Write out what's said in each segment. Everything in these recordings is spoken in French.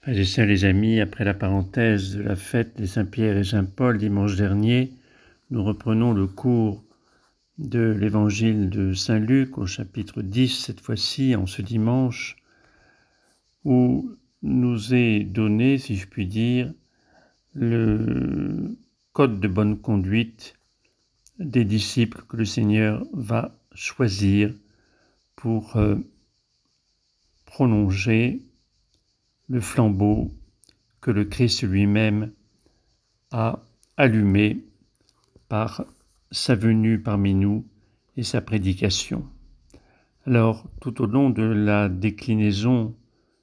Frères et sœurs, les amis, après la parenthèse de la fête des Saint-Pierre et Saint-Paul dimanche dernier, nous reprenons le cours de l'évangile de Saint-Luc au chapitre 10, cette fois-ci, en ce dimanche, où nous est donné, si je puis dire, le code de bonne conduite des disciples que le Seigneur va choisir pour prolonger le flambeau que le Christ lui-même a allumé par sa venue parmi nous et sa prédication. Alors, tout au long de la déclinaison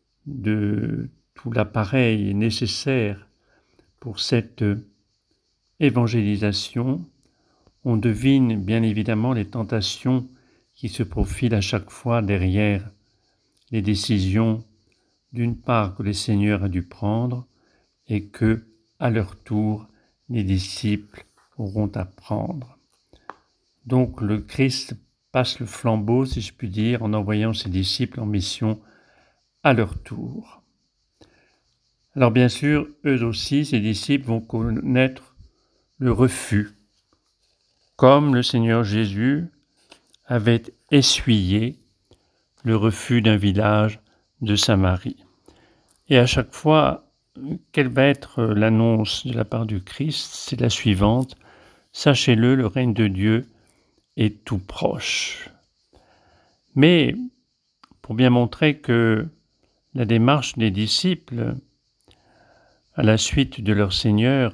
de tout l'appareil nécessaire pour cette évangélisation, on devine bien évidemment les tentations qui se profilent à chaque fois derrière les décisions, d'une part, que le Seigneur a dû prendre et que, à leur tour, les disciples auront à prendre. Donc le Christ passe le flambeau, si je puis dire, en envoyant ses disciples en mission à leur tour. Alors bien sûr, eux aussi, ces disciples vont connaître le refus, comme le Seigneur Jésus avait essuyé le refus d'un village de Samarie. Et à chaque fois, quelle va être l'annonce de la part du Christ? C'est la suivante: sachez-le, le règne de Dieu est tout proche. Mais pour bien montrer que la démarche des disciples à la suite de leur Seigneur,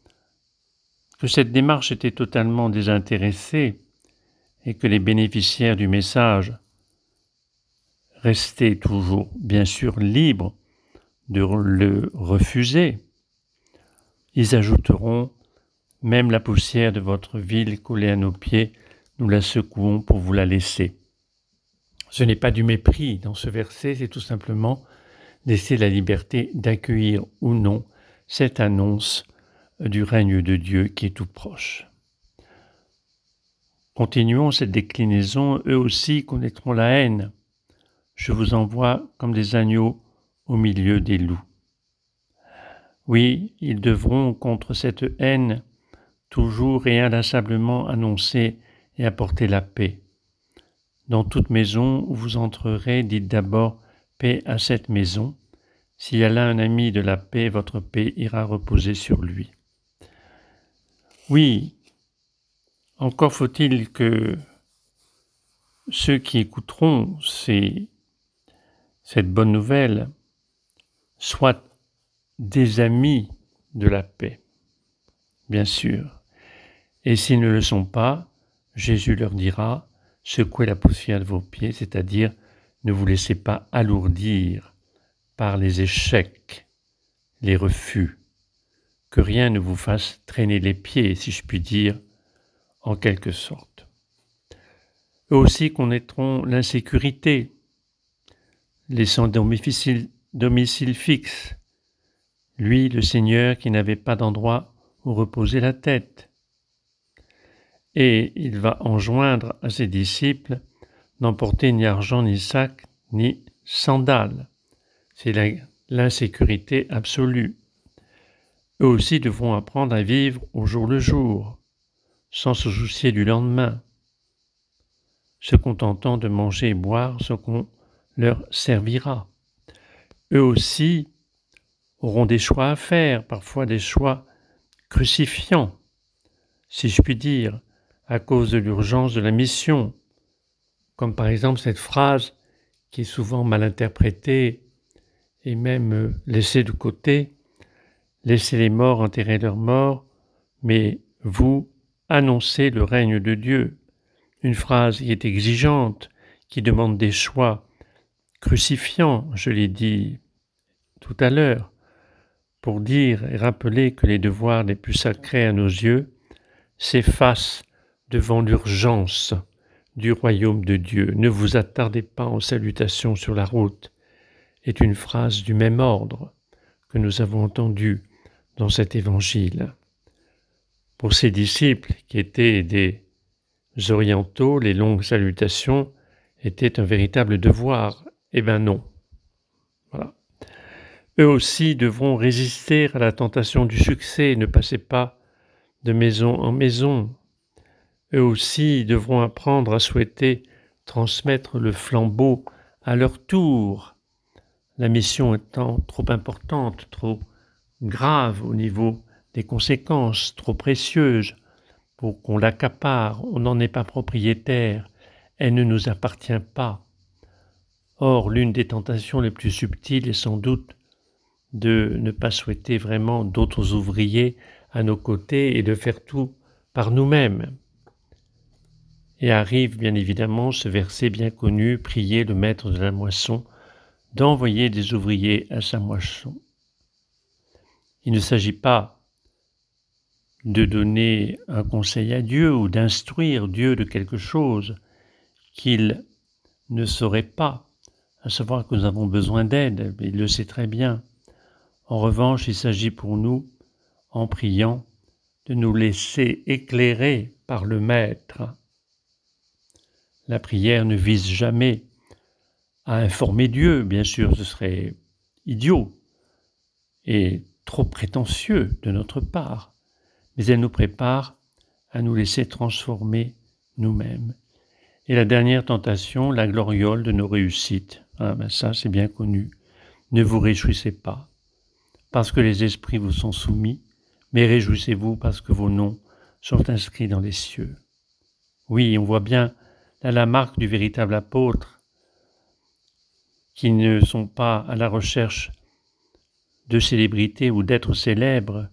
que cette démarche était totalement désintéressée et que les bénéficiaires du message restaient toujours bien sûr libres de le refuser, ils ajouteront: même la poussière de votre ville collée à nos pieds, nous la secouons pour vous la laisser. Ce n'est pas du mépris dans ce verset, c'est tout simplement laisser la liberté d'accueillir ou non cette annonce du règne de Dieu qui est tout proche. Continuons cette déclinaison, eux aussi connaîtront la haine. Je vous envoie comme des agneaux au milieu des loups. Oui, ils devront, contre cette haine, toujours et inlassablement annoncer et apporter la paix. Dans toute maison où vous entrerez, dites d'abord « paix à cette maison ». S'il y a là un ami de la paix, votre paix ira reposer sur lui. Oui, encore faut-il que ceux qui écouteront cette bonne nouvelle soient des amis de la paix, bien sûr. Et s'ils ne le sont pas, Jésus leur dira: secouez la poussière de vos pieds, c'est-à-dire ne vous laissez pas alourdir par les échecs, les refus, que rien ne vous fasse traîner les pieds, si je puis dire, en quelque sorte. Eux aussi connaîtront l'insécurité, les sans domicile fixe, lui, le Seigneur, qui n'avait pas d'endroit où reposer la tête. Et il va enjoindre à ses disciples n'emporter ni argent, ni sac, ni sandales. C'est l'insécurité absolue. Eux aussi devront apprendre à vivre au jour le jour, sans se soucier du lendemain, se contentant de manger et boire ce qu'on leur servira. Eux aussi auront des choix à faire, parfois des choix crucifiants, si je puis dire, à cause de l'urgence de la mission, comme par exemple cette phrase qui est souvent mal interprétée et même laissée de côté: laissez les morts enterrer leurs morts, mais vous annoncez le règne de Dieu. Une phrase qui est exigeante, qui demande des choix crucifiants, je l'ai dit tout à l'heure, pour dire et rappeler que les devoirs les plus sacrés à nos yeux s'effacent devant l'urgence du royaume de Dieu. Ne vous attardez pas aux salutations sur la route, est une phrase du même ordre que nous avons entendue dans cet évangile. Pour ces disciples qui étaient des orientaux, les longues salutations étaient un véritable devoir. Eh bien non. Voilà. Eux aussi devront résister à la tentation du succès et ne passer pas de maison en maison. Eux aussi devront apprendre à souhaiter transmettre le flambeau à leur tour, la mission étant trop importante, trop grave au niveau des conséquences, trop précieuse pour qu'on l'accapare, on n'en est pas propriétaire, elle ne nous appartient pas. Or, l'une des tentations les plus subtiles est sans doute de ne pas souhaiter vraiment d'autres ouvriers à nos côtés et de faire tout par nous-mêmes. Et arrive bien évidemment ce verset bien connu, prier le maître de la moisson d'envoyer des ouvriers à sa moisson. Il ne s'agit pas de donner un conseil à Dieu ou d'instruire Dieu de quelque chose qu'il ne saurait pas, à savoir que nous avons besoin d'aide, il le sait très bien. En revanche, il s'agit pour nous, en priant, de nous laisser éclairer par le Maître. La prière ne vise jamais à informer Dieu, bien sûr, ce serait idiot et trop prétentieux de notre part, mais elle nous prépare à nous laisser transformer nous-mêmes. Et la dernière tentation, la gloriole de nos réussites. Ça, c'est bien connu. Ne vous réjouissez pas, parce que les esprits vous sont soumis, mais réjouissez-vous parce que vos noms sont inscrits dans les cieux. Oui, on voit bien là la marque du véritable apôtre, qui ne sont pas à la recherche de célébrité ou d'être célèbres,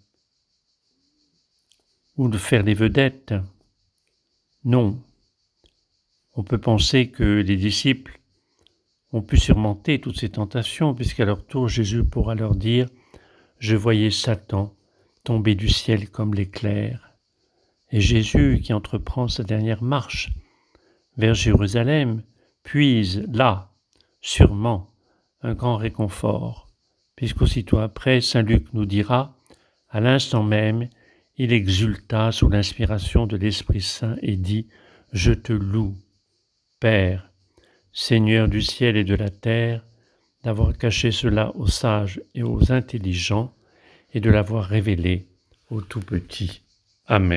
ou de faire des vedettes. Non. On peut penser que les disciples ont pu surmonter toutes ces tentations, puisqu'à leur tour, Jésus pourra leur dire « Je voyais Satan tomber du ciel comme l'éclair ». Et Jésus, qui entreprend sa dernière marche vers Jérusalem, puise là, sûrement, un grand réconfort, puisqu'aussitôt après, saint Luc nous dira « À l'instant même, il exulta sous l'inspiration de l'Esprit Saint et dit « Je te loue, Père, Seigneur du ciel et de la terre, d'avoir caché cela aux sages et aux intelligents et de l'avoir révélé aux tout petits. Amen. »